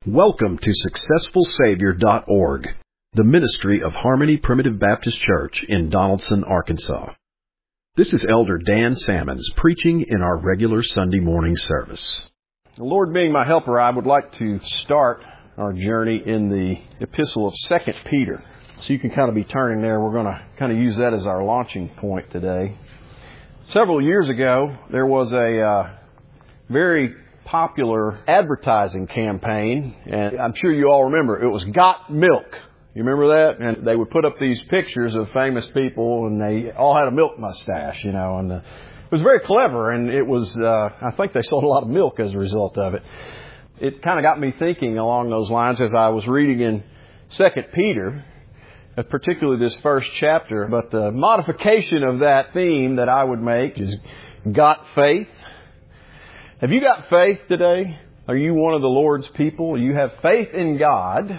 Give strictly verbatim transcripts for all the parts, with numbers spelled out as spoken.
Welcome to Successful Savior dot org, the ministry of Harmony Primitive Baptist Church in Donaldson, Arkansas. This is Elder Dan Sammons preaching in our regular Sunday morning service. The Lord being my helper, I would like to start our journey in the epistle of Second Peter. So you can kind of be turning there. We're going to kind of use that as our launching point today. Several years ago, there was a uh, very popular advertising campaign, and I'm sure you all remember. It was Got Milk. You remember that? And they would put up these pictures of famous people, and they all had a milk mustache, you know, and uh, it was very clever, and it was, uh, I think they sold a lot of milk as a result of it. It kind of got me thinking along those lines as I was reading in Second Peter, uh, particularly this first chapter, but the modification of that theme that I would make is got faith. Have you got faith today? Are you one of the Lord's people? You have faith in God.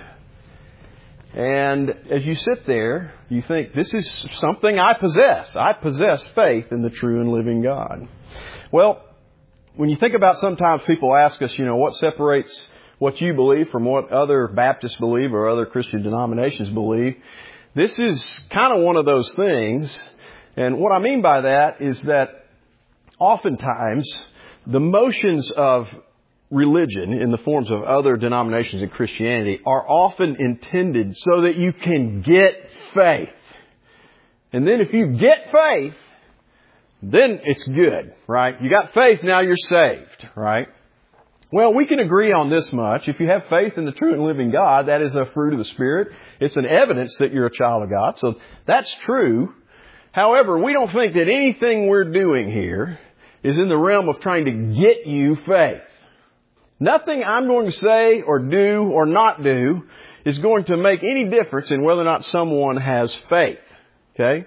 And as you sit there, you think, this is something I possess. I possess faith in the true and living God. Well, when you think about, sometimes people ask us, you know, what separates what you believe from what other Baptists believe or other Christian denominations believe. This is kind of one of those things. And what I mean by that is that oftentimes the motions of religion in the forms of other denominations in Christianity are often intended so that you can get faith. And then if you get faith, then it's good, right? You got faith, now you're saved, right? Well, we can agree on this much. If you have faith in the true and living God, that is a fruit of the Spirit. It's an evidence that you're a child of God. So that's true. However, we don't think that anything we're doing here is in the realm of trying to get you faith. Nothing I'm going to say or do or not do is going to make any difference in whether or not someone has faith. Okay?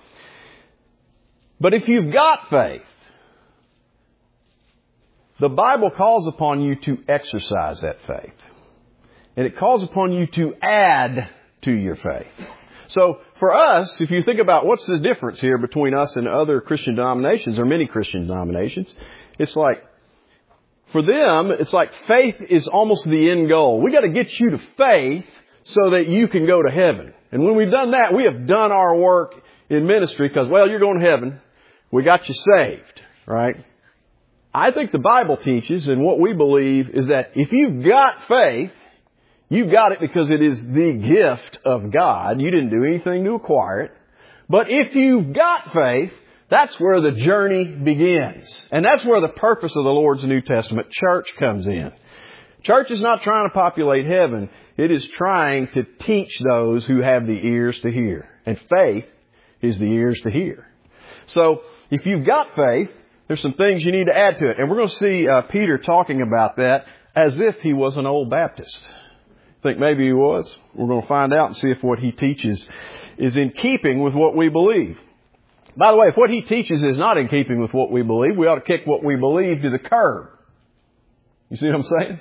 But if you've got faith, the Bible calls upon you to exercise that faith. And it calls upon you to add to your faith. So for us, if you think about what's the difference here between us and other Christian denominations or many Christian denominations, it's like, for them, it's like faith is almost the end goal. We got to get you to faith so that you can go to heaven. And when we've done that, we have done our work in ministry because, well, you're going to heaven. We got you saved, right? I think the Bible teaches, and what we believe is that if you've got faith, you've got it because it is the gift of God. You didn't do anything to acquire it. But if you've got faith, that's where the journey begins. And that's where the purpose of the Lord's New Testament church comes in. Church is not trying to populate heaven. It is trying to teach those who have the ears to hear. And faith is the ears to hear. So if you've got faith, there's some things you need to add to it. And we're going to see uh, Peter talking about that as if he was an old Baptist. Think maybe he was. We're going to find out and see if what he teaches is in keeping with what we believe. By the way, if what he teaches is not in keeping with what we believe, we ought to kick what we believe to the curb. You see what I'm saying?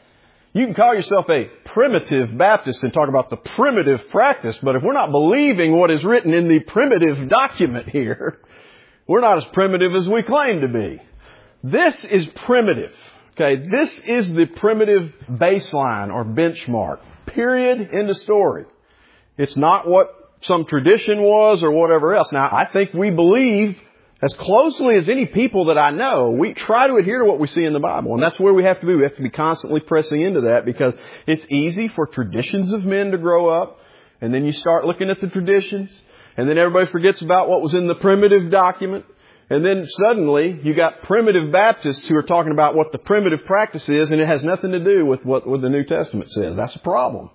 You can call yourself a primitive Baptist and talk about the primitive practice, but if we're not believing what is written in the primitive document here, we're not as primitive as we claim to be. This is primitive. Okay, this is the primitive baseline or benchmark. Period. End of story. It's not what some tradition was or whatever else. Now, I think we believe as closely as any people that I know, we try to adhere to what we see in the Bible. And that's where we have to be. We have to be constantly pressing into that because it's easy for traditions of men to grow up. And then you start looking at the traditions. And then everybody forgets about what was in the primitive document. And then suddenly you got primitive Baptists who are talking about what the primitive practice is, and it has nothing to do with what, what the New Testament says. That's a problem.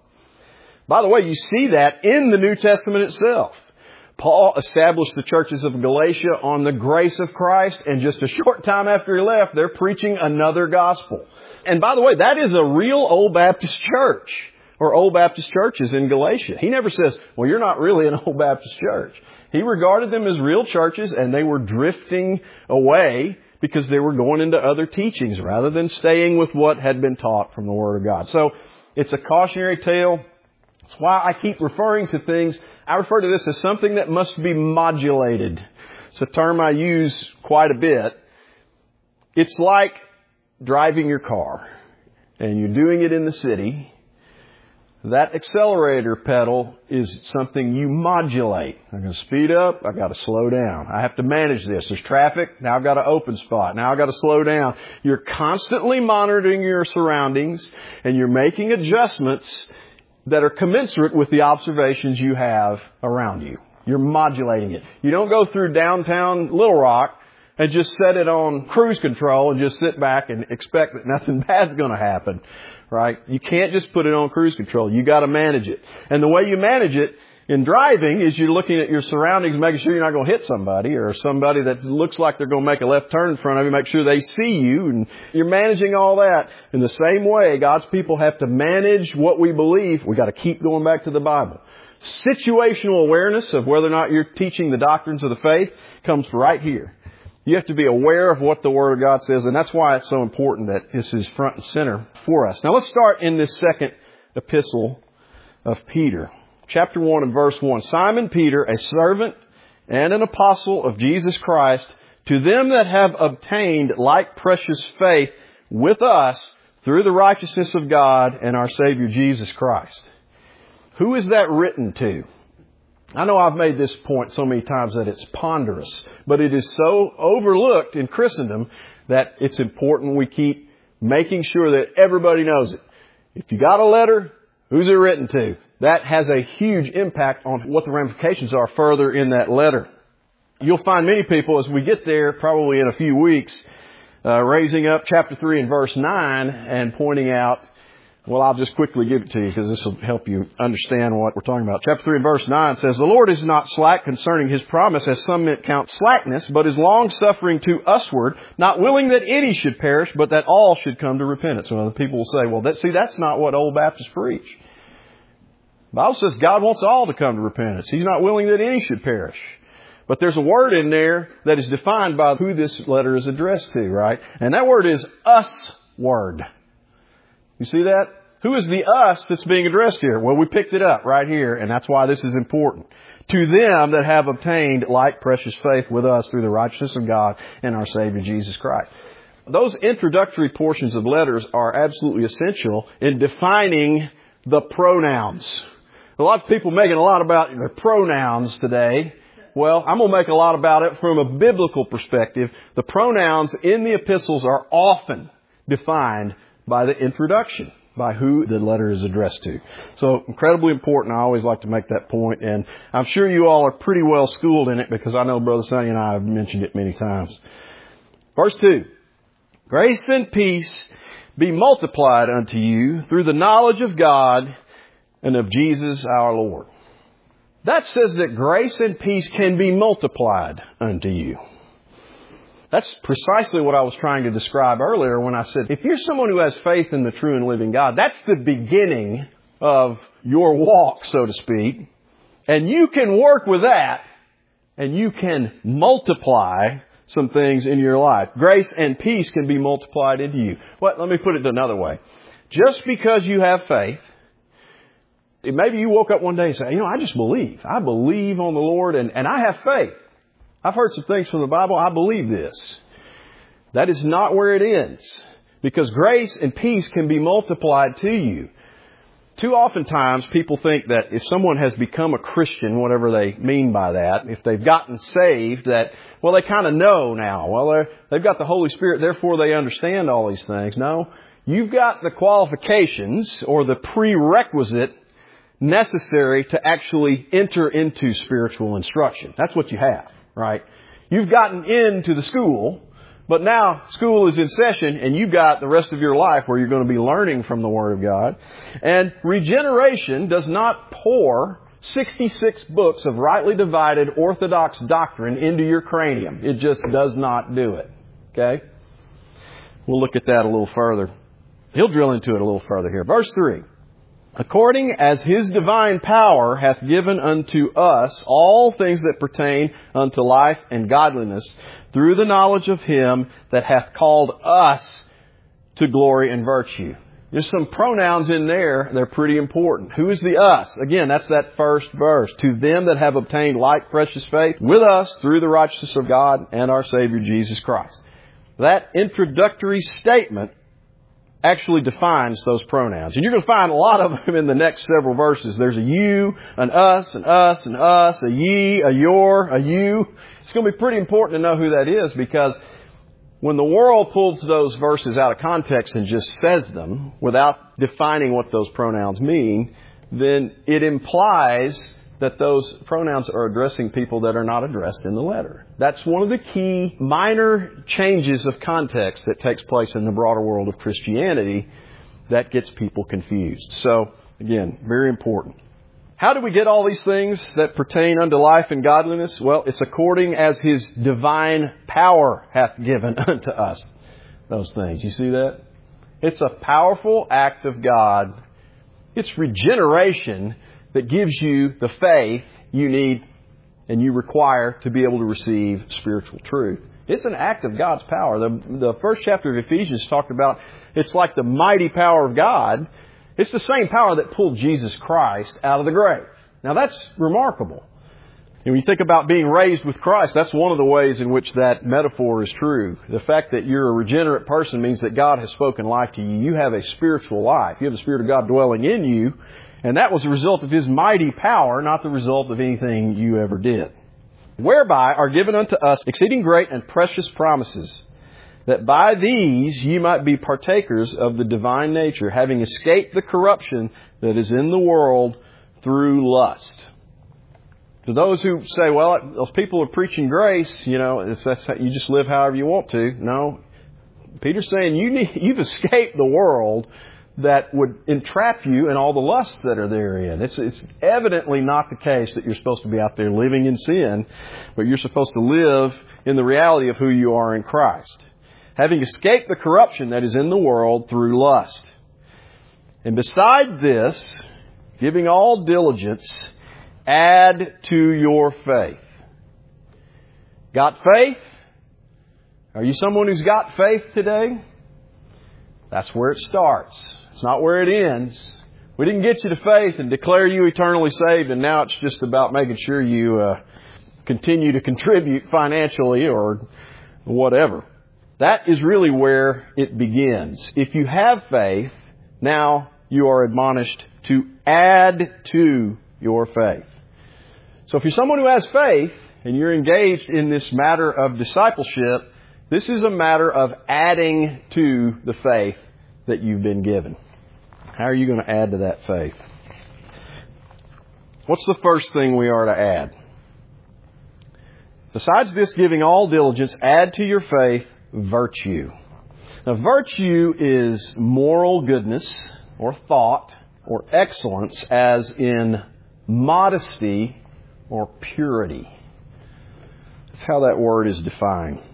By the way, you see that in the New Testament itself. Paul established the churches of Galatia on the grace of Christ, and just a short time after he left, they're preaching another gospel. And by the way, that is a real old Baptist church, or old Baptist churches in Galatia. He never says, well, you're not really an old Baptist church. He regarded them as real churches, and they were drifting away because they were going into other teachings rather than staying with what had been taught from the Word of God. So it's a cautionary tale. That's why I keep referring to things. I refer to this as something that must be modulated. It's a term I use quite a bit. It's like driving your car. and you're doing it in the city, that accelerator pedal is something you modulate. I'm going to speed up. I've got to slow down. I have to manage this. There's traffic. Now I've got an open spot. Now I've got to slow down. You're constantly monitoring your surroundings, and you're making adjustments that are commensurate with the observations you have around you. You're modulating it. You don't go through downtown Little Rock and just set it on cruise control and just sit back and expect that nothing bad's going to happen, right? You can't just put it on cruise control. You got to manage it. And the way you manage it in driving is you're looking at your surroundings, making sure you're not going to hit somebody or somebody that looks like they're going to make a left turn in front of you, make sure they see you, and you're managing all that. In the same way, God's people have to manage what we believe. We got to keep going back to the Bible. Situational awareness of whether or not you're teaching the doctrines of the faith comes right here. You have to be aware of what the Word of God says, and that's why it's so important that this is front and center for us. Now let's start in this second epistle of Peter. Chapter one and verse one. Simon Peter, a servant and an apostle of Jesus Christ, to them that have obtained like precious faith with us through the righteousness of God and our Savior Jesus Christ. Who is that written to? I know I've made this point so many times that it's ponderous, but it is so overlooked in Christendom that it's important we keep making sure that everybody knows it. If you got a letter, who's it written to? That has a huge impact on what the ramifications are further in that letter. You'll find many people as we get there, probably in a few weeks, uh, raising up chapter three and verse nine and pointing out, well, I'll just quickly give it to you because this will help you understand what we're talking about. Chapter three and verse nine says, the Lord is not slack concerning His promise, as some men count slackness, but is long-suffering to usward, not willing that any should perish, but that all should come to repentance. Well, the people will say, well, that, see, that's not what old Baptists preach. The Bible says God wants all to come to repentance. He's not willing that any should perish. But there's a word in there that is defined by who this letter is addressed to, right? And that word is us-word. You see that? Who is the us that's being addressed here? Well, we picked it up right here, and that's why this is important. To them that have obtained like precious faith with us through the righteousness of God and our Savior Jesus Christ. Those introductory portions of letters are absolutely essential in defining the pronouns. A lot of people making a lot about their pronouns today. Well, I'm going to make a lot about it from a biblical perspective. The pronouns in the epistles are often defined by the introduction, by who the letter is addressed to. So incredibly important. I always like to make that point, and I'm sure you all are pretty well schooled in it because I know Brother Sonny and I have mentioned it many times. Verse two. Grace and peace be multiplied unto you through the knowledge of God and of Jesus our Lord. That says that grace and peace can be multiplied unto you. That's precisely what I was trying to describe earlier when I said, if you're someone who has faith in the true and living God, that's the beginning of your walk, so to speak. And you can work with that, and you can multiply some things in your life. Grace and peace can be multiplied into you. Well, let me put it another way. Just because you have faith, maybe you woke up one day and say, you know, I just believe. I believe on the Lord, and, and I have faith. I've heard some things from the Bible. I believe this. That is not where it ends. Because grace and peace can be multiplied to you. Too oftentimes people think that if someone has become a Christian, whatever they mean by that, if they've gotten saved, that, well, they kind of know now. Well, they've got the Holy Spirit, therefore they understand all these things. No, you've got the qualifications or the prerequisite necessary to actually enter into spiritual instruction. That's what you have. Right? You've gotten into the school, but now school is in session and you've got the rest of your life where you're going to be learning from the Word of God. And regeneration does not pour sixty-six books of rightly divided orthodox doctrine into your cranium. It just does not do it. Okay? We'll look at that a little further. He'll drill into it a little further here. Verse three. According as His divine power hath given unto us all things that pertain unto life and godliness, through the knowledge of Him that hath called us to glory and virtue. There's some pronouns in there. They're pretty important. Who is the us? Again, that's that first verse. To them that have obtained like precious faith with us through the righteousness of God and our Savior Jesus Christ. That introductory statement actually defines those pronouns. And you're going to find a lot of them in the next several verses. There's a you, an us, an us, an us, a ye, a your, a you. It's going to be pretty important to know who that is, because when the world pulls those verses out of context and just says them without defining what those pronouns mean, then it implies that those pronouns are addressing people that are not addressed in the letter. That's one of the key minor changes of context that takes place in the broader world of Christianity that gets people confused. So, again, very important. How do we get all these things that pertain unto life and godliness? Well, it's according as His divine power hath given unto us those things. You see that? It's a powerful act of God. It's regeneration that gives you the faith you need and you require to be able to receive spiritual truth. It's an act of God's power. The, the first chapter of Ephesians talked about it's like the mighty power of God. It's the same power that pulled Jesus Christ out of the grave. Now that's remarkable. And when you think about being raised with Christ, that's one of the ways in which that metaphor is true. The fact that you're a regenerate person means that God has spoken life to you. You have a spiritual life. You have the Spirit of God dwelling in you. And that was the result of His mighty power, not the result of anything you ever did. Whereby are given unto us exceeding great and precious promises, that by these ye might be partakers of the divine nature, having escaped the corruption that is in the world through lust. To those who say, well, those people are preaching grace, you know, it's, that's how, you just live however you want to. No. Peter's saying you need, you've escaped the world that would entrap you in all the lusts that are therein. It's, it's evidently not the case that you're supposed to be out there living in sin, but you're supposed to live in the reality of who you are in Christ, having escaped the corruption that is in the world through lust. And beside this, giving all diligence, add to your faith. Got faith? Are you someone who's got faith today? That's where it starts. It's not where it ends. We didn't get you to faith and declare you eternally saved, and now it's just about making sure you uh, continue to contribute financially or whatever. That is really where it begins. If you have faith, now you are admonished to add to your faith. So if you're someone who has faith and you're engaged in this matter of discipleship, this is a matter of adding to the faith that you've been given. How are you going to add to that faith? What's the first thing we are to add? Besides this, giving all diligence, add to your faith virtue. Now, virtue is moral goodness or thought or excellence, as in modesty or purity. That's how that word is defined.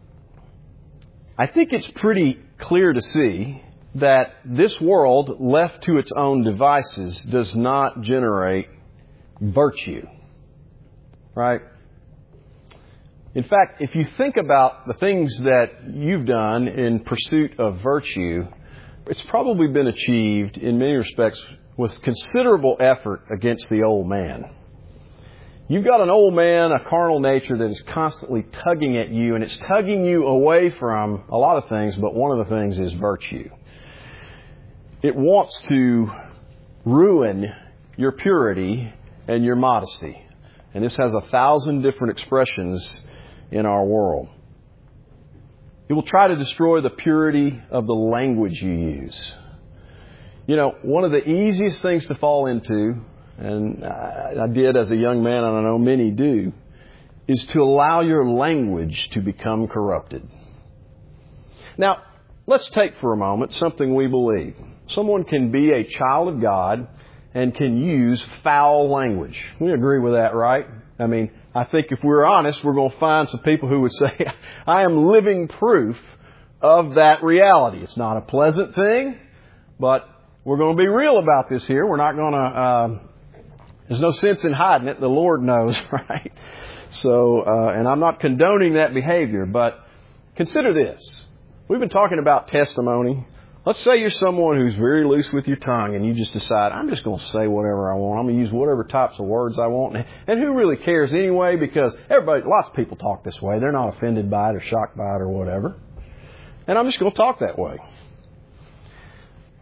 I think it's pretty clear to see that this world, left to its own devices, does not generate virtue. Right? In fact, if you think about the things that you've done in pursuit of virtue, it's probably been achieved in many respects with considerable effort against the old man. You've got an old man, a carnal nature that is constantly tugging at you, and it's tugging you away from a lot of things, but one of the things is virtue. It wants to ruin your purity and your modesty. And this has a thousand different expressions in our world. It will try to destroy the purity of the language you use. You know, one of the easiest things to fall into, and I did as a young man, and I know many do, is to allow your language to become corrupted. Now, let's take for a moment something we believe. Someone can be a child of God and can use foul language. We agree with that, right? I mean, I think if we're honest, we're going to find some people who would say, I am living proof of that reality. It's not a pleasant thing, but we're going to be real about this here. We're not going to, uh, there's no sense in hiding it. The Lord knows, right? So, uh, and I'm not condoning that behavior, but consider this. We've been talking about testimony. Let's say you're someone who's very loose with your tongue and you just decide, I'm just going to say whatever I want. I'm going to use whatever types of words I want. And who really cares anyway? Because everybody, lots of people talk this way. They're not offended by it or shocked by it or whatever. And I'm just going to talk that way.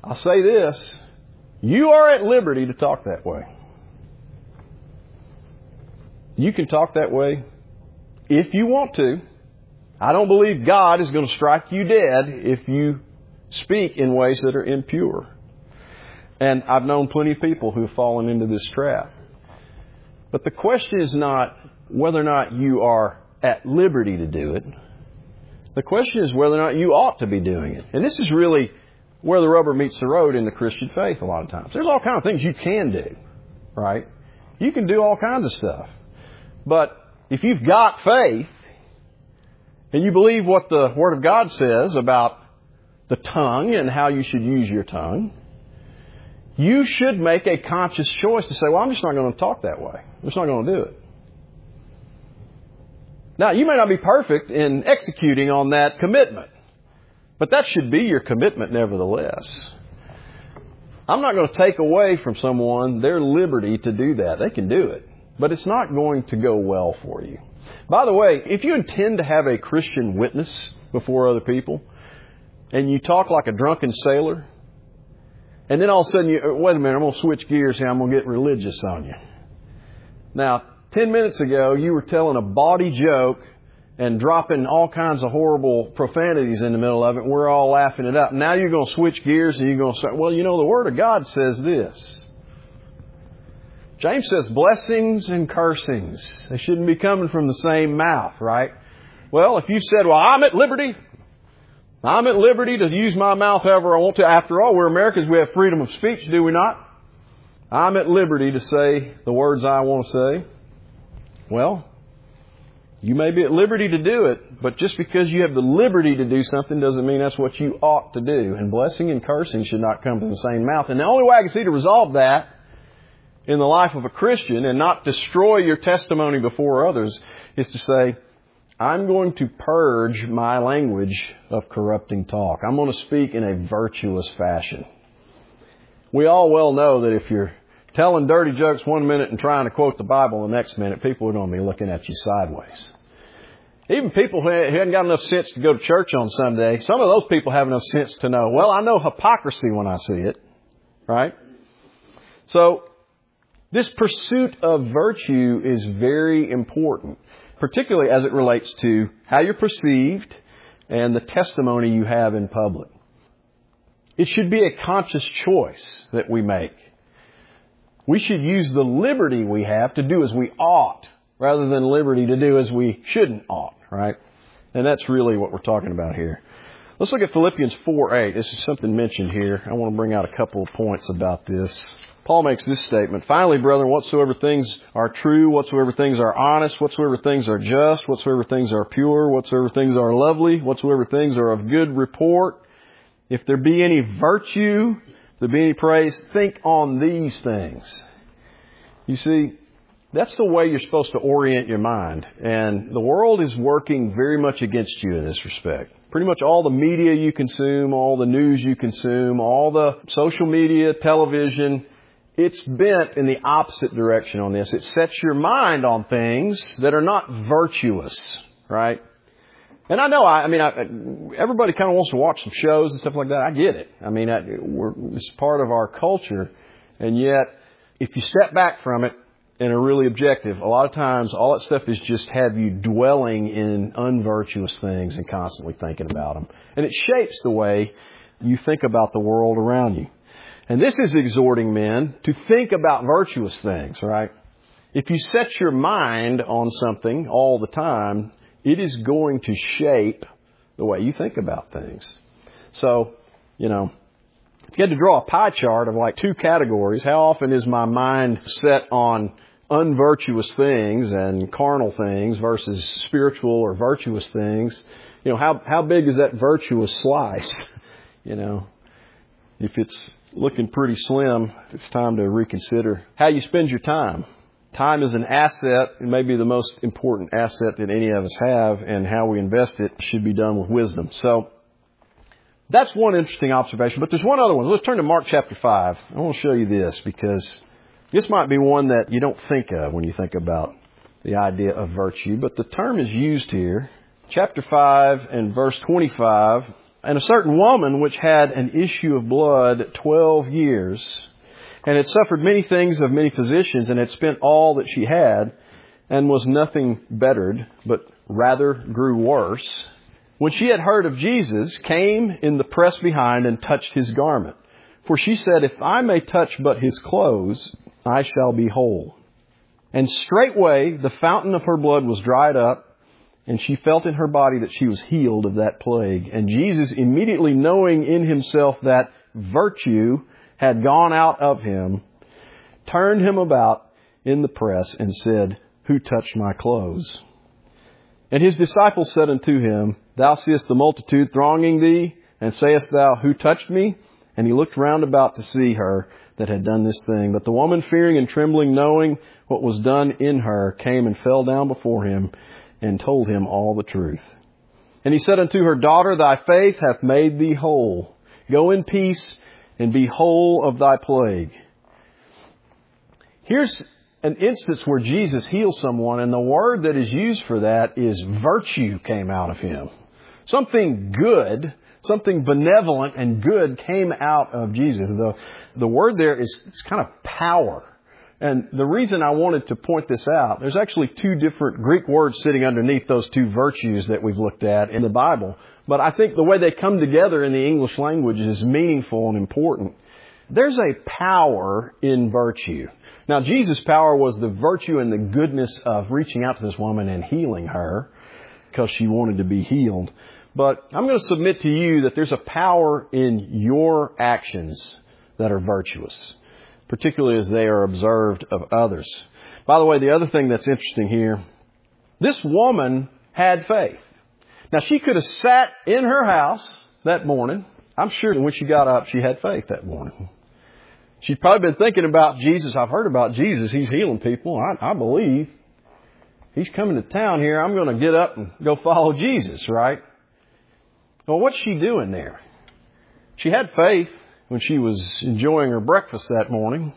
I'll say this. You are at liberty to talk that way. You can talk that way if you want to. I don't believe God is going to strike you dead if you speak in ways that are impure. And I've known plenty of people who have fallen into this trap. But the question is not whether or not you are at liberty to do it. The question is whether or not you ought to be doing it. And this is really where the rubber meets the road in the Christian faith a lot of times. There's all kinds of things you can do, right? You can do all kinds of stuff. But if you've got faith and you believe what the Word of God says about the tongue and how you should use your tongue, you should make a conscious choice to say, well, I'm just not going to talk that way. I'm just not going to do it. Now, you may not be perfect in executing on that commitment, but that should be your commitment nevertheless. I'm not going to take away from someone their liberty to do that. They can do it, but it's not going to go well for you. By the way, if you intend to have a Christian witness before other people, and you talk like a drunken sailor, and then all of a sudden you, wait a minute, I'm going to switch gears here, I'm going to get religious on you. Now, ten minutes ago, you were telling a bawdy joke and dropping all kinds of horrible profanities in the middle of it, and we're all laughing it up. Now you're going to switch gears and you're going to say, well, you know, the Word of God says this. James says blessings and cursings. They shouldn't be coming from the same mouth, right? Well, if you said, well, I'm at liberty. I'm at liberty to use my mouth however I want to. After all, we're Americans. We have freedom of speech, do we not? I'm at liberty to say the words I want to say. Well, you may be at liberty to do it, but just because you have the liberty to do something doesn't mean that's what you ought to do. And blessing and cursing should not come from the same mouth. And the only way I can see to resolve that in the life of a Christian and not destroy your testimony before others is to say, I'm going to purge my language of corrupting talk. I'm going to speak in a virtuous fashion. We all well know that if you're telling dirty jokes one minute and trying to quote the Bible the next minute, people are going to be looking at you sideways. Even people who hadn't got enough sense to go to church on Sunday, some of those people have enough sense to know, well, I know hypocrisy when I see it, right? So this pursuit of virtue is very important, particularly as it relates to how you're perceived and the testimony you have in public. It should be a conscious choice that we make. We should use the liberty we have to do as we ought, rather than liberty to do as we shouldn't ought, right? And that's really what we're talking about here. Let's look at Philippians four eight. This is something mentioned here. I want to bring out a couple of points about this. Paul makes this statement, finally, brethren, whatsoever things are true, whatsoever things are honest, whatsoever things are just, whatsoever things are pure, whatsoever things are lovely, whatsoever things are of good report, if there be any virtue, if there be any praise, think on these things. You see, that's the way you're supposed to orient your mind. And the world is working very much against you in this respect. Pretty much all the media you consume, all the news you consume, all the social media, television, it's bent in the opposite direction on this. It sets your mind on things that are not virtuous, right? And I know, I, I mean, I, everybody kind of wants to watch some shows and stuff like that. I get it. I mean, I, we're, it's part of our culture. And yet, if you step back from it and are really objective, a lot of times all that stuff is just have you dwelling in unvirtuous things and constantly thinking about them. And it shapes the way you think about the world around you. And this is exhorting men to think about virtuous things, right? If you set your mind on something all the time, it is going to shape the way you think about things. So, you know, if you had to draw a pie chart of like two categories, how often is my mind set on unvirtuous things and carnal things versus spiritual or virtuous things? You know, how how big is that virtuous slice? You know, if it's looking pretty slim, it's time to reconsider how you spend your time. Time is an asset. It may be the most important asset that any of us have, and how we invest it should be done with wisdom. So that's one interesting observation. But there's one other one. Let's turn to Mark chapter five. I want to show you this because this might be one that you don't think of when you think about the idea of virtue. But the term is used here. Chapter five and verse twenty-five. And a certain woman which had an issue of blood twelve years, and had suffered many things of many physicians, and had spent all that she had, and was nothing bettered, but rather grew worse, when she had heard of Jesus, came in the press behind and touched his garment. For she said, If I may touch but his clothes, I shall be whole. And straightway the fountain of her blood was dried up, and she felt in her body that she was healed of that plague. And Jesus, immediately knowing in himself that virtue had gone out of him, turned him about in the press and said, Who touched my clothes? And his disciples said unto him, Thou seest the multitude thronging thee, and sayest thou, Who touched me? And he looked round about to see her that had done this thing. But the woman, fearing and trembling, knowing what was done in her, came and fell down before him, and told him all the truth. And he said unto her, Daughter, thy faith hath made thee whole. Go in peace, and be whole of thy plague. Here's an instance where Jesus heals someone, and the word that is used for that is virtue came out of him. Something good, something benevolent and good came out of Jesus. The, the word there is it's kind of power. And the reason I wanted to point this out, there's actually two different Greek words sitting underneath those two virtues that we've looked at in the Bible. But I think the way they come together in the English language is meaningful and important. There's a power in virtue. Now, Jesus' power was the virtue and the goodness of reaching out to this woman and healing her because she wanted to be healed. But I'm going to submit to you that there's a power in your actions that are virtuous, particularly as they are observed of others. By the way, the other thing that's interesting here, this woman had faith. Now, she could have sat in her house that morning. I'm sure when she got up, she had faith that morning. She'd probably been thinking about Jesus. I've heard about Jesus. He's healing people. I, I believe he's coming to town here. I'm going to get up and go follow Jesus, right? Well, what's she doing there? She had faith when she was enjoying her breakfast that morning.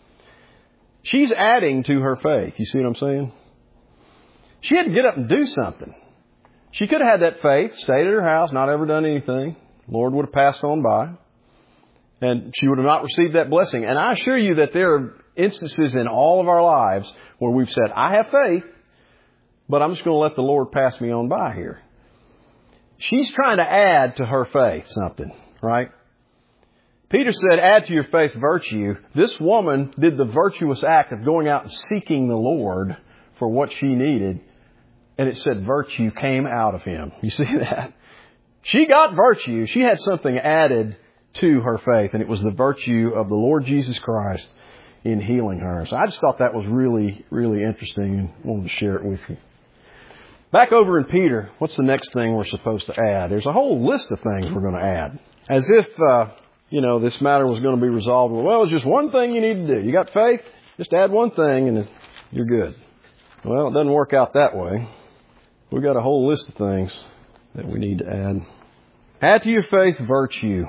She's adding to her faith. You see what I'm saying? She had to get up and do something. She could have had that faith, stayed at her house, not ever done anything. The Lord would have passed on by. And she would have not received that blessing. And I assure you that there are instances in all of our lives where we've said, I have faith, but I'm just going to let the Lord pass me on by here. She's trying to add to her faith something, right? Peter said, add to your faith virtue. This woman did the virtuous act of going out and seeking the Lord for what she needed. And it said virtue came out of him. You see that? She got virtue. She had something added to her faith. And it was the virtue of the Lord Jesus Christ in healing her. So I just thought that was really, really interesting and wanted to share it with you. Back over in Peter, what's the next thing we're supposed to add? There's a whole list of things we're going to add. As if, uh, you know, this matter was going to be resolved. Well, it's just one thing you need to do. You got faith? Just add one thing and you're good. Well, it doesn't work out that way. We've got a whole list of things that we need to add. Add to your faith virtue.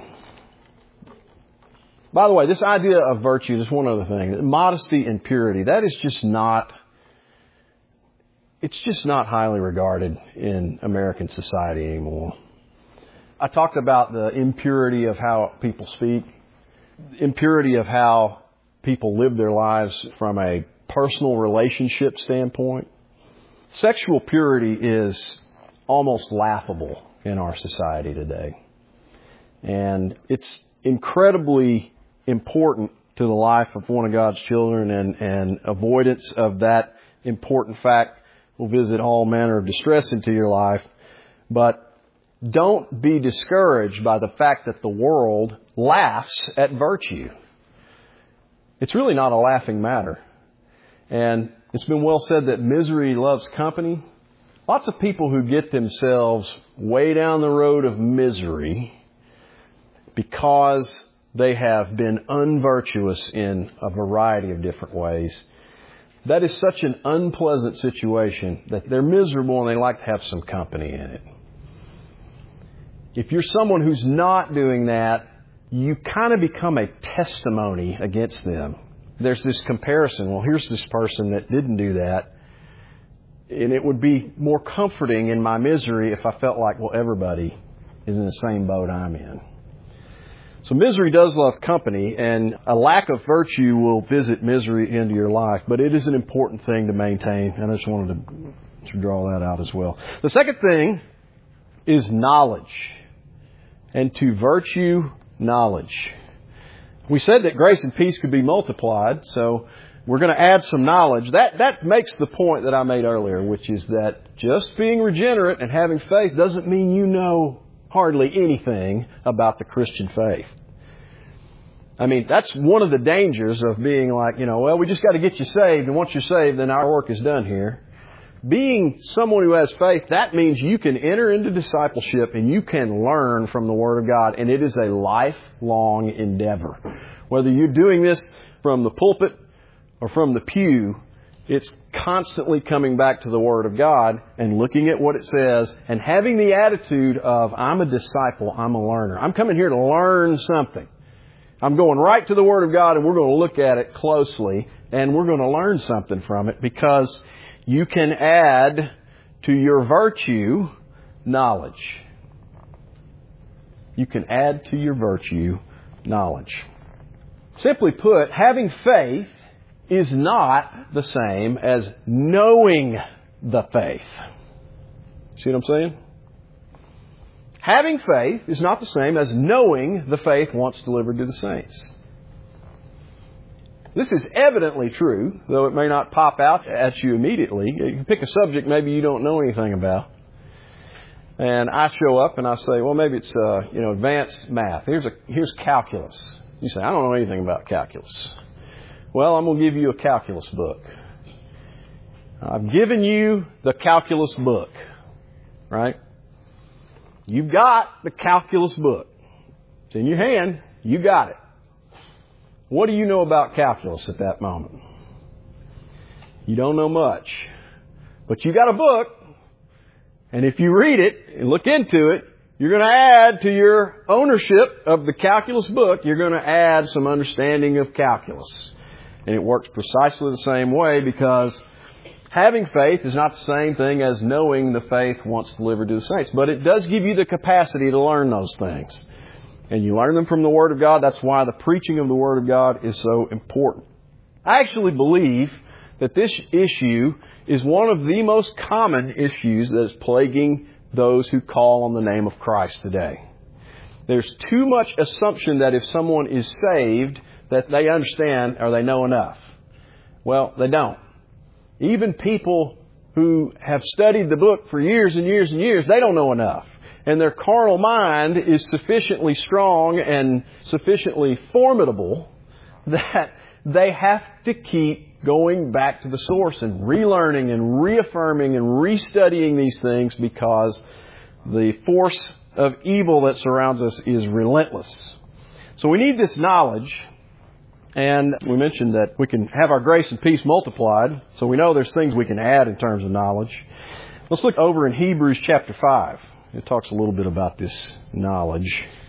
By the way, this idea of virtue, just one other thing. Modesty and purity, that is just not, it's just not highly regarded in American society anymore. I talked about the impurity of how people speak, impurity of how people live their lives from a personal relationship standpoint. Sexual purity is almost laughable in our society today. And it's incredibly important to the life of one of God's children, and, and avoidance of that important fact will visit all manner of distress into your life. But don't be discouraged by the fact that the world laughs at virtue. It's really not a laughing matter. And it's been well said that misery loves company. Lots of people who get themselves way down the road of misery because they have been unvirtuous in a variety of different ways. That is such an unpleasant situation that they're miserable and they like to have some company in it. If you're someone who's not doing that, you kind of become a testimony against them. There's this comparison. Well, here's this person that didn't do that. And it would be more comforting in my misery if I felt like, well, everybody is in the same boat I'm in. So misery does love company, and a lack of virtue will visit misery into your life, but it is an important thing to maintain, and I just wanted to, to draw that out as well. The second thing is knowledge, and to virtue, knowledge. We said that grace and peace could be multiplied, so we're going to add some knowledge. That that makes the point that I made earlier, which is that just being regenerate and having faith doesn't mean you know hardly anything about the Christian faith. I mean, that's one of the dangers of being like, you know, well, we just got to get you saved, and once you're saved, then our work is done here. Being someone who has faith, that means you can enter into discipleship and you can learn from the Word of God, and it is a lifelong endeavor. Whether you're doing this from the pulpit or from the pew, it's constantly coming back to the Word of God and looking at what it says and having the attitude of, I'm a disciple, I'm a learner. I'm coming here to learn something. I'm going right to the Word of God, and we're going to look at it closely, and we're going to learn something from it, because you can add to your virtue knowledge. You can add to your virtue knowledge. Simply put, having faith is not the same as knowing the faith. See what I'm saying? Having faith is not the same as knowing the faith once delivered to the saints. This is evidently true, though it may not pop out at you immediately. You can pick a subject maybe you don't know anything about. And I show up and I say, well, maybe it's uh, you know advanced math. Here's a here's calculus. You say, I don't know anything about calculus. Well, I'm going to give you a calculus book. I've given you the calculus book, right? You've got the calculus book. It's in your hand. You got it. What do you know about calculus at that moment? You don't know much. But you got a book, and if you read it and look into it, you're going to add to your ownership of the calculus book, you're going to add some understanding of calculus. And it works precisely the same way, because having faith is not the same thing as knowing the faith once delivered to the saints. But it does give you the capacity to learn those things. And you learn them from the Word of God. That's why the preaching of the Word of God is so important. I actually believe that this issue is one of the most common issues that is plaguing those who call on the name of Christ today. There's too much assumption that if someone is saved, that they understand or they know enough. Well, they don't. Even people who have studied the book for years and years and years, they don't know enough. And their carnal mind is sufficiently strong and sufficiently formidable that they have to keep going back to the source and relearning and reaffirming and restudying these things, because the force of evil that surrounds us is relentless. So we need this knowledge. And we mentioned that we can have our grace and peace multiplied. So we know there's things we can add in terms of knowledge. Let's look over in Hebrews chapter five. It talks a little bit about this knowledge.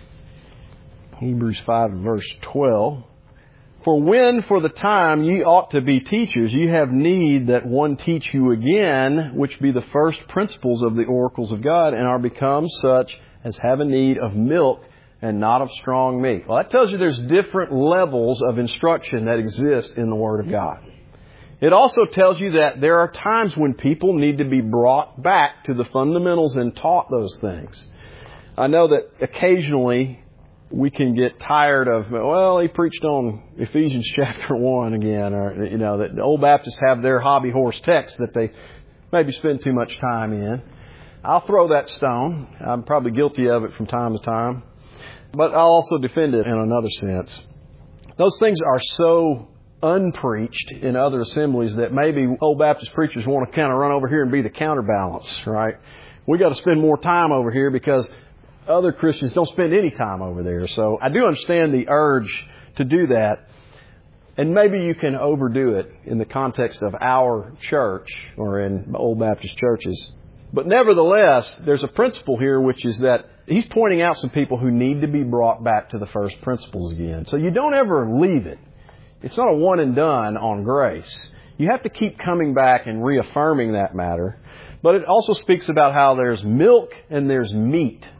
Hebrews five verse twelve. For when for the time ye ought to be teachers, ye have need that one teach you again, which be the first principles of the oracles of God, and are become such as have a need of milk and not of strong meat. Well, that tells you there's different levels of instruction that exist in the Word of God. It also tells you that there are times when people need to be brought back to the fundamentals and taught those things. I know that occasionally we can get tired of, well, he preached on Ephesians chapter one again, or, you know, that the old Baptists have their hobby horse text that they maybe spend too much time in. I'll throw that stone. I'm probably guilty of it from time to time. But I'll also defend it in another sense. Those things are so unpreached in other assemblies that maybe old Baptist preachers want to kind of run over here and be the counterbalance, right? We got to spend more time over here because other Christians don't spend any time over there. So I do understand the urge to do that. And maybe you can overdo it in the context of our church or in old Baptist churches. But nevertheless, there's a principle here, which is that he's pointing out some people who need to be brought back to the first principles again. So you don't ever leave it. It's not a one and done on grace. You have to keep coming back and reaffirming that matter. But it also speaks about how there's milk and there's meat.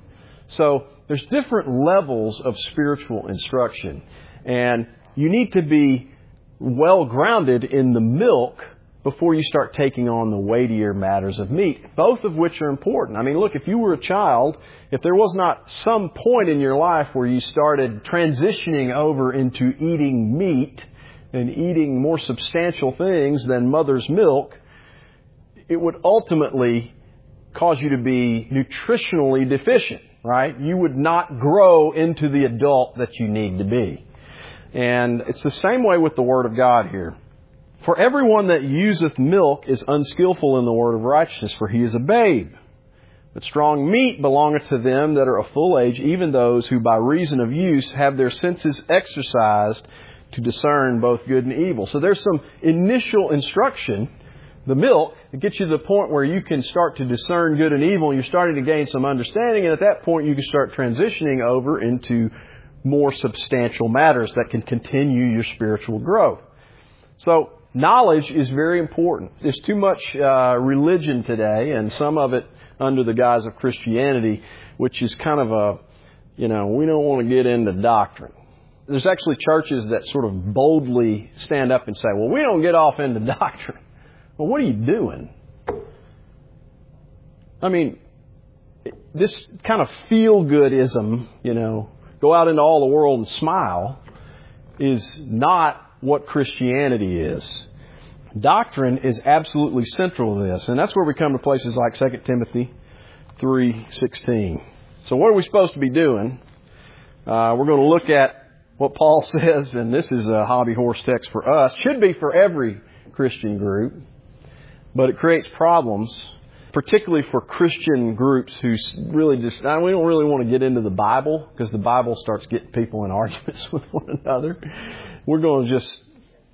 So there's different levels of spiritual instruction. And you need to be well grounded in the milk before you start taking on the weightier matters of meat, both of which are important. I mean, look, if you were a child, if there was not some point in your life where you started transitioning over into eating meat and eating more substantial things than mother's milk, it would ultimately cause you to be nutritionally deficient, right? You would not grow into the adult that you need to be. And it's the same way with the Word of God here. For everyone that useth milk is unskillful in the word of righteousness, for he is a babe. But strong meat belongeth to them that are of full age, even those who by reason of use have their senses exercised to discern both good and evil. So there's some initial instruction, the milk, that gets you to the point where you can start to discern good and evil, and you're starting to gain some understanding, and at that point you can start transitioning over into more substantial matters that can continue your spiritual growth. So, knowledge is very important. There's too much uh, religion today, and some of it under the guise of Christianity, which is kind of a, you know, we don't want to get into doctrine. There's actually churches that sort of boldly stand up and say, well, we don't get off into doctrine. Well, what are you doing? I mean, this kind of feel-goodism, you know, go out into all the world and smile, is not what Christianity is. Doctrine is absolutely central to this. And that's where we come to places like Second Timothy three sixteen. So what are we supposed to be doing? Uh, we're going to look at what Paul says, and this is a hobby horse text for us. Should be for every Christian group, but it creates problems, particularly for Christian groups who really just, we don't really want to get into the Bible, because the Bible starts getting people in arguments with one another. We're going to just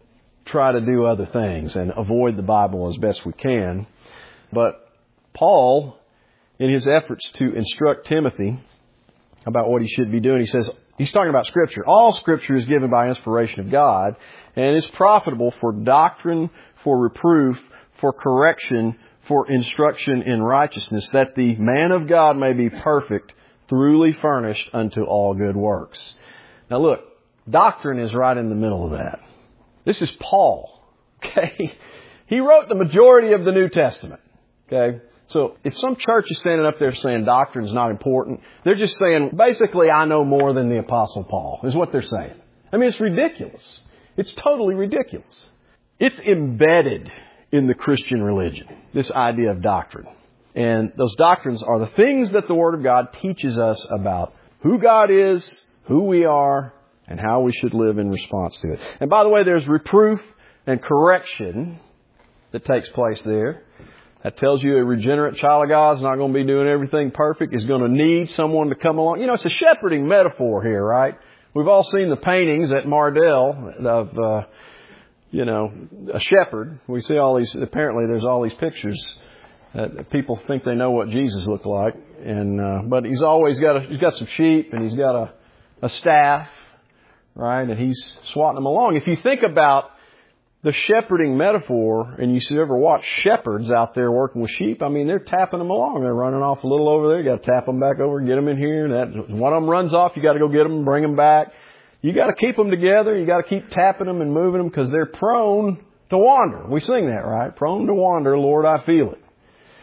try to do other things and avoid the Bible as best we can. But Paul, in his efforts to instruct Timothy about what he should be doing, he says, he's talking about Scripture. All Scripture is given by inspiration of God and is profitable for doctrine, for reproof, for correction, for instruction in righteousness, that the man of God may be perfect, thoroughly furnished unto all good works. Now look, doctrine is right in the middle of that. This is Paul. Okay? He wrote the majority of the New Testament. Okay? So if some church is standing up there saying doctrine's not important, they're just saying, basically, I know more than the Apostle Paul, is what they're saying. I mean, it's ridiculous. It's totally ridiculous. It's embedded in the Christian religion, this idea of doctrine. And those doctrines are the things that the Word of God teaches us about who God is, who we are, and how we should live in response to it. And by the way, there's reproof and correction that takes place there. That tells you a regenerate child of God is not going to be doing everything perfect, is going to need someone to come along. You know, it's a shepherding metaphor here, right? We've all seen the paintings at Mardell of, uh, you know, a shepherd. We see all these, apparently there's all these pictures that people think they know what Jesus looked like. And, uh, but he's always got a, he's got some sheep and he's got a, a staff. Right? And he's swatting them along. If you think about the shepherding metaphor, and you ever watch shepherds out there working with sheep, I mean, they're tapping them along. They're running off a little over there. You got to tap them back over, get them in here. And that, one of them runs off, you got to go get them and bring them back. You got to keep them together. You got to keep tapping them and moving them because they're prone to wander. We sing that, right? Prone to wander, Lord, I feel it.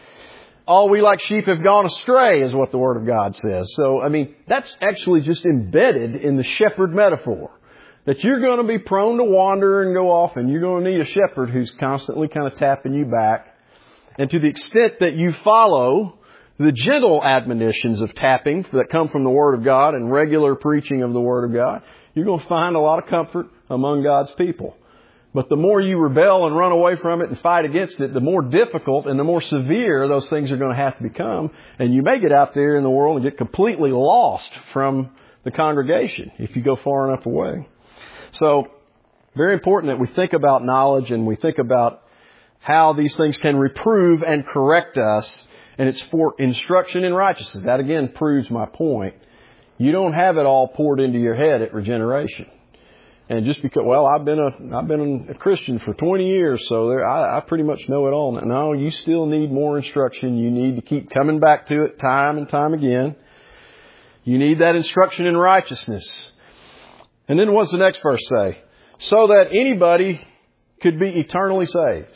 All we like sheep have gone astray is what the Word of God says. So, I mean, that's actually just embedded in the shepherd metaphor. That you're going to be prone to wander and go off, and you're going to need a shepherd who's constantly kind of tapping you back. And to the extent that you follow the gentle admonitions of tapping that come from the Word of God and regular preaching of the Word of God, you're going to find a lot of comfort among God's people. But the more you rebel and run away from it and fight against it, the more difficult and the more severe those things are going to have to become. And you may get out there in the world and get completely lost from the congregation if you go far enough away. So, very important that we think about knowledge and we think about how these things can reprove and correct us. And it's for instruction in righteousness. That again proves my point. You don't have it all poured into your head at regeneration. And just because, well, I've been a I've been a Christian for twenty years, so there, I, I pretty much know it all. No, you still need more instruction. You need to keep coming back to it time and time again. You need that instruction in righteousness. And then what's the next verse say? So that anybody could be eternally saved.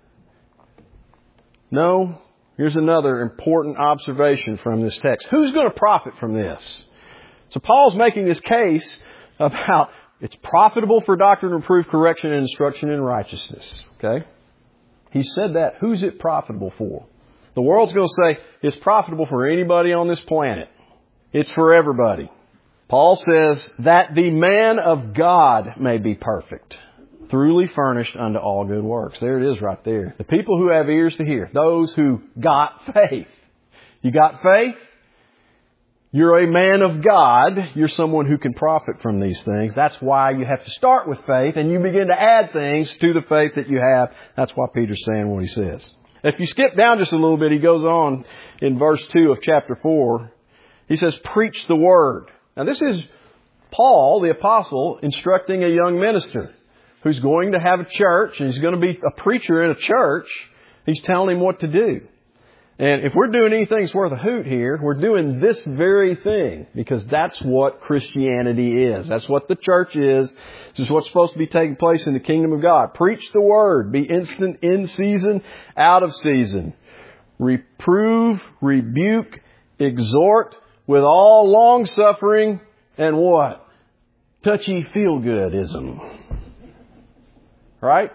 No. Here's another important observation from this text. Who's going to profit from this? So Paul's making this case about it's profitable for doctrine, reproof, correction, and instruction in righteousness. Okay? He said that. Who's it profitable for? The world's going to say it's profitable for anybody on this planet. It's for everybody. Paul says that the man of God may be perfect, truly furnished unto all good works. There it is right there. The people who have ears to hear. Those who got faith. You got faith? You're a man of God. You're someone who can profit from these things. That's why you have to start with faith and you begin to add things to the faith that you have. That's why Peter's saying what he says. If you skip down just a little bit, he goes on in verse two of chapter four. He says, preach the word. Now this is Paul, the apostle, instructing a young minister who's going to have a church and he's going to be a preacher in a church. He's telling him what to do. And if we're doing anything that's worth a hoot here, we're doing this very thing because that's what Christianity is. That's what the church is. This is what's supposed to be taking place in the kingdom of God. Preach the word. Be instant in season, out of season. Reprove, rebuke, exhort with all long suffering and what? Touchy feel-goodism. Right?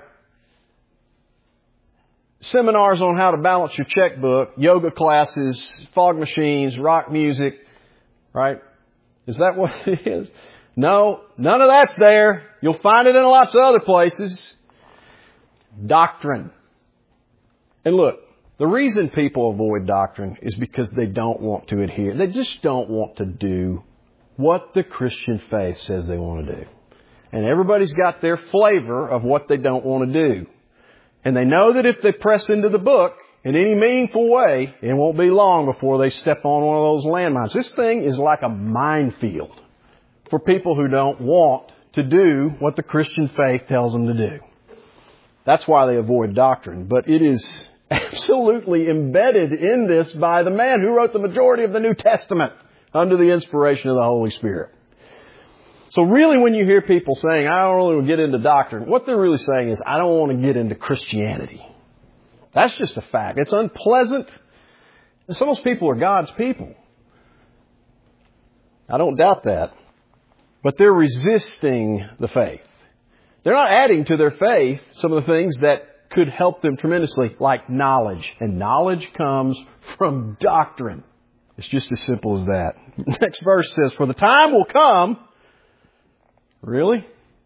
Seminars on how to balance your checkbook, yoga classes, fog machines, rock music, right? Is that what it is? No, none of that's there. You'll find it in lots of other places. Doctrine. And look, the reason people avoid doctrine is because they don't want to adhere. They just don't want to do what the Christian faith says they want to do. And everybody's got their flavor of what they don't want to do. And they know that if they press into the book in any meaningful way, it won't be long before they step on one of those landmines. This thing is like a minefield for people who don't want to do what the Christian faith tells them to do. That's why they avoid doctrine. But it is absolutely embedded in this by the man who wrote the majority of the New Testament under the inspiration of the Holy Spirit. So really when you hear people saying, I don't really want to get into doctrine, what they're really saying is, I don't want to get into Christianity. That's just a fact. It's unpleasant. And some of those people are God's people. I don't doubt that. But they're resisting the faith. They're not adding to their faith some of the things that could help them tremendously, like knowledge. And knowledge comes from doctrine. It's just as simple as that. Next verse says, for the time will come. Really?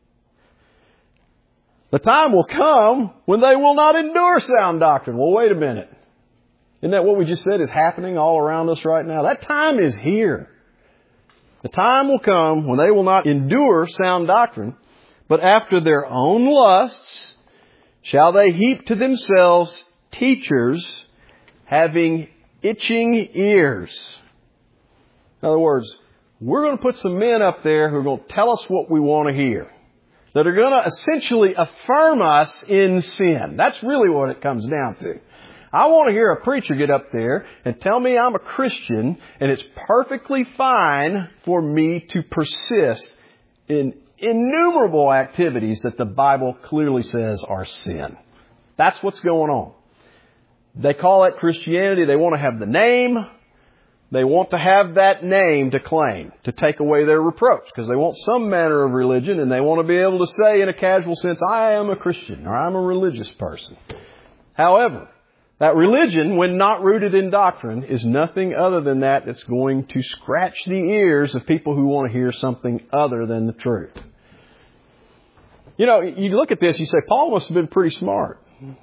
The time will come when they will not endure sound doctrine. Well, wait a minute. Isn't that what we just said is happening all around us right now? That time is here. The time will come when they will not endure sound doctrine, but after their own lusts shall they heap to themselves teachers having itching ears. In other words, we're going to put some men up there who are going to tell us what we want to hear. That are going to essentially affirm us in sin. That's really what it comes down to. I want to hear a preacher get up there and tell me I'm a Christian and it's perfectly fine for me to persist in innumerable activities that the Bible clearly says are sin. That's what's going on. They call it Christianity. They want to have the name. They want to have that name to claim, to take away their reproach, because they want some manner of religion and they want to be able to say in a casual sense, I am a Christian or I'm a religious person. However, that religion, when not rooted in doctrine, is nothing other than that that's going to scratch the ears of people who want to hear something other than the truth. You know, you look at this, you say, Paul must have been pretty smart.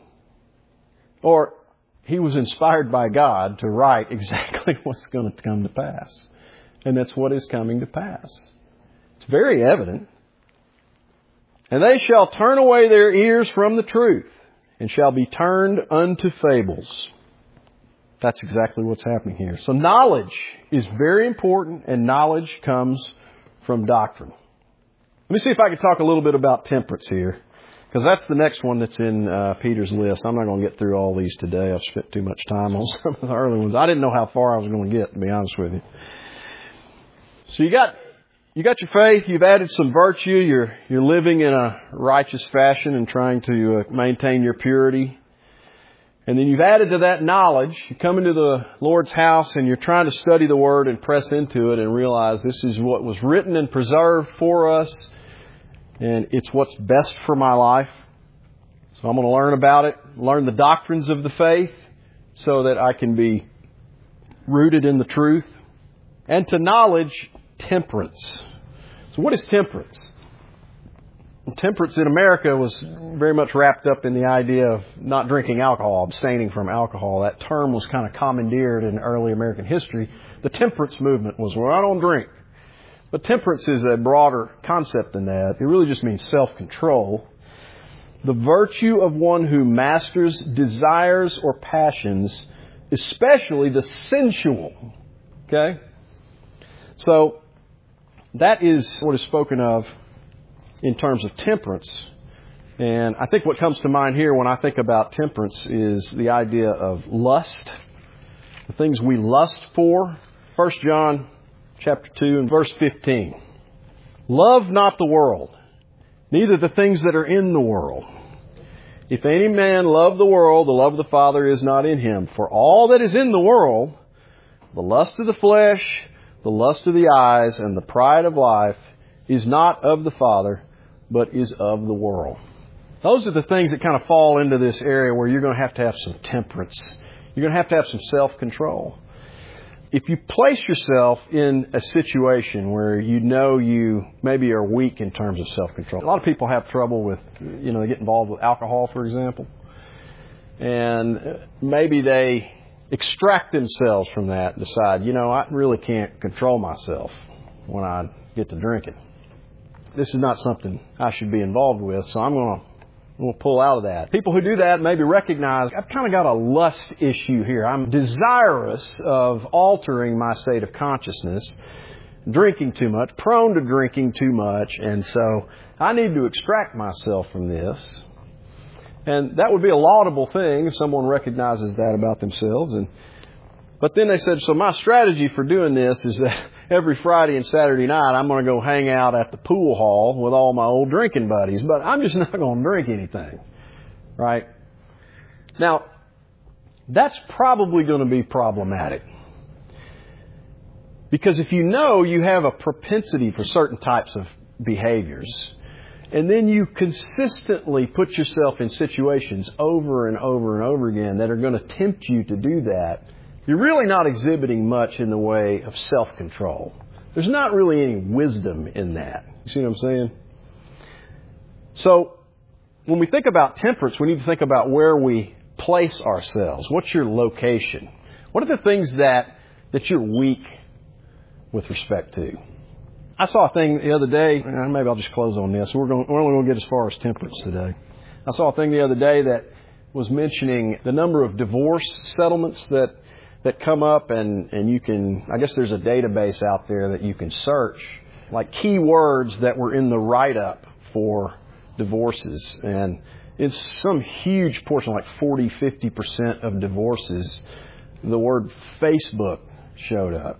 Or he was inspired by God to write exactly what's going to come to pass. And that's what is coming to pass. It's very evident. And they shall turn away their ears from the truth and shall be turned unto fables. That's exactly what's happening here. So knowledge is very important, and knowledge comes from doctrine. Let me see if I can talk a little bit about temperance here, because that's the next one that's in uh, Peter's list. I'm not going to get through all these today. I've spent too much time on some of the early ones. I didn't know how far I was going to get, to be honest with you. So you got you got your faith, you've added some virtue, you're you're living in a righteous fashion and trying to uh, maintain your purity. And then you've added to that knowledge. You come into the Lord's house and you're trying to study the Word and press into it and realize this is what was written and preserved for us, and it's what's best for my life. So I'm going to learn about it, learn the doctrines of the faith so that I can be rooted in the truth. And to knowledge, temperance. So what is temperance? Temperance in America was very much wrapped up in the idea of not drinking alcohol, abstaining from alcohol. That term was kind of commandeered in early American history. The temperance movement was, well, I don't drink. But temperance is a broader concept than that. It really just means self-control. The virtue of one who masters desires or passions, especially the sensual. Okay? So, that is what is spoken of in terms of temperance. And I think what comes to mind here when I think about temperance is the idea of lust. The things we lust for. First John chapter two and verse fifteen. Love not the world, neither the things that are in the world. If any man love the world, the love of the Father is not in him. For all that is in the world, the lust of the flesh, the lust of the eyes, and the pride of life, is not of the Father, but is of the world. Those are the things that kind of fall into this area where you're going to have to have some temperance. You're going to have to have some self-control. If you place yourself in a situation where you know you maybe are weak in terms of self-control. A lot of people have trouble with, you know, they get involved with alcohol, for example. And maybe they extract themselves from that and decide, you know, I really can't control myself when I get to drinking. This is not something I should be involved with, so I'm going to I'm going to pull out of that. People who do that maybe recognize, I've kind of got a lust issue here. I'm desirous of altering my state of consciousness, drinking too much, prone to drinking too much, and so I need to extract myself from this. And that would be a laudable thing if someone recognizes that about themselves. And But then they said, so my strategy for doing this is that every Friday and Saturday night I'm going to go hang out at the pool hall with all my old drinking buddies, but I'm just not going to drink anything. Right? Now, that's probably going to be problematic. Because if you know you have a propensity for certain types of behaviors, and then you consistently put yourself in situations over and over and over again that are going to tempt you to do that, you're really not exhibiting much in the way of self-control. There's not really any wisdom in that. You see what I'm saying? So, when we think about temperance, we need to think about where we place ourselves. What's your location? What are the things that, that you're weak with respect to? I saw a thing the other day, and maybe I'll just close on this. We're, going, we're only going to get as far as temperance today. I saw a thing the other day that was mentioning the number of divorce settlements that that come up, and, and you can, I guess there's a database out there that you can search, like key words that were in the write-up for divorces. And it's some huge portion, like forty, fifty percent of divorces, the word Facebook showed up.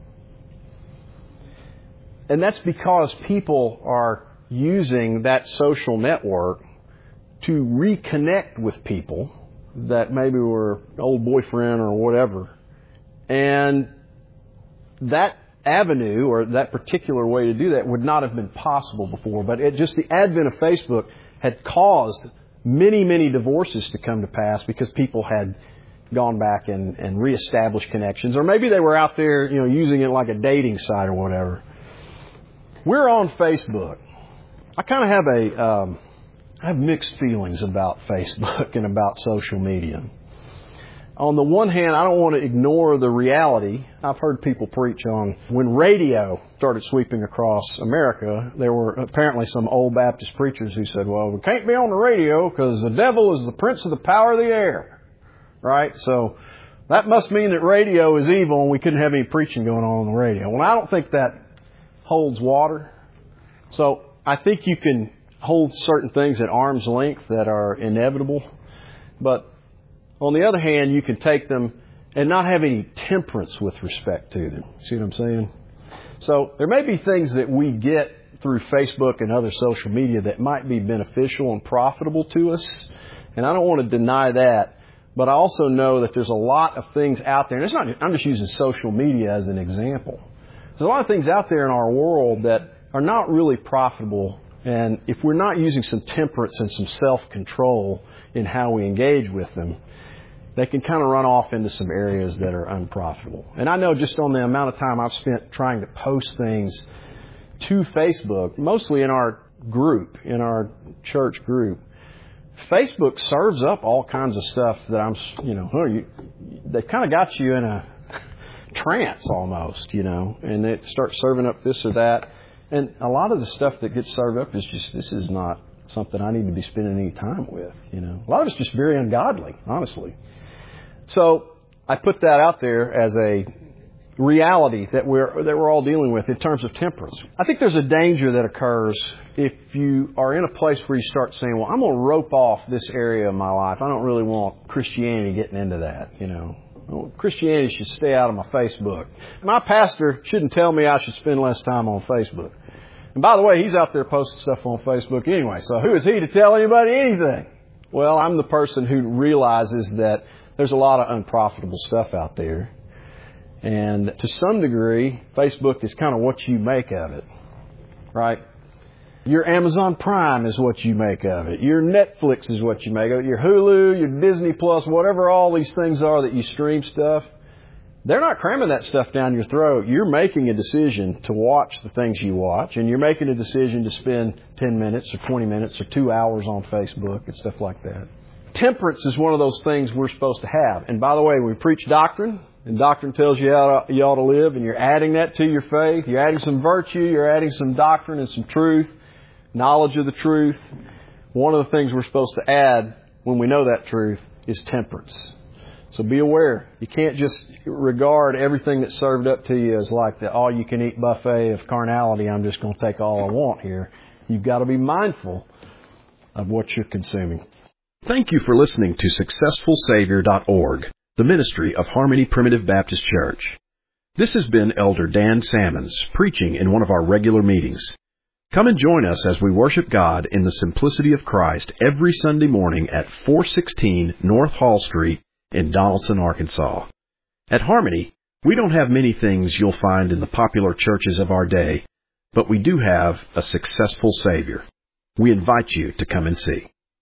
And that's because people are using that social network to reconnect with people that maybe were old boyfriend or whatever. And that avenue or that particular way to do that would not have been possible before. But it just the advent of Facebook had caused many, many divorces to come to pass because people had gone back and, and reestablished connections. Or maybe they were out there, you know, using it like a dating site or whatever. We're on Facebook. I kind of have a... Um, I have mixed feelings about Facebook and about social media. On the one hand, I don't want to ignore the reality. I've heard people preach on when radio started sweeping across America, there were apparently some old Baptist preachers who said, well, we can't be on the radio because the devil is the prince of the power of the air. Right? So that must mean that radio is evil and we couldn't have any preaching going on on the radio. Well, I don't think that holds water. So I think you can hold certain things at arm's length that are inevitable. But on the other hand, you can take them and not have any temperance with respect to them. See what I'm saying? So there may be things that we get through Facebook and other social media that might be beneficial and profitable to us. And I don't want to deny that. But I also know that there's a lot of things out there. And it's not, I'm just using social media as an example. There's a lot of things out there in our world that are not really profitable. And if we're not using some temperance and some self-control in how we engage with them, they can kind of run off into some areas that are unprofitable. And I know just on the amount of time I've spent trying to post things to Facebook, mostly in our group, in our church group, Facebook serves up all kinds of stuff that I'm, you know, oh, you, they kind of got you in a trance almost, you know, and it starts serving up this or that. And a lot of the stuff that gets served up is just, this is not something I need to be spending any time with, you know. A lot of it's just very ungodly, honestly. So I put that out there as a reality that we're that we're all dealing with in terms of temperance. I think there's a danger that occurs if you are in a place where you start saying, well, I'm going to rope off this area of my life. I don't really want Christianity getting into that, you know. Well, Christianity should stay out of my Facebook. My pastor shouldn't tell me I should spend less time on Facebook. And by the way, he's out there posting stuff on Facebook anyway, so who is he to tell anybody anything? Well, I'm the person who realizes that there's a lot of unprofitable stuff out there. And to some degree, Facebook is kind of what you make of it, right? Your Amazon Prime is what you make of it. Your Netflix is what you make of it. Your Hulu, your Disney Plus, whatever all these things are that you stream stuff, they're not cramming that stuff down your throat. You're making a decision to watch the things you watch, and you're making a decision to spend ten minutes or twenty minutes or two hours on Facebook and stuff like that. Temperance is one of those things we're supposed to have. And by the way, we preach doctrine, and doctrine tells you how you ought to live, and you're adding that to your faith. You're adding some virtue, you're adding some doctrine and some truth, knowledge of the truth. One of the things we're supposed to add when we know that truth is temperance. So be aware. You can't just regard everything that's served up to you as like the all-you-can-eat buffet of carnality. I'm just going to take all I want here. You've got to be mindful of what you're consuming. Thank you for listening to Successful Savior dot org, the ministry of Harmony Primitive Baptist Church. This has been Elder Dan Sammons preaching in one of our regular meetings. Come and join us as we worship God in the simplicity of Christ every Sunday morning at four sixteen North Hall Street in Donaldson, Arkansas. At Harmony, we don't have many things you'll find in the popular churches of our day, but we do have a successful Savior. We invite you to come and see.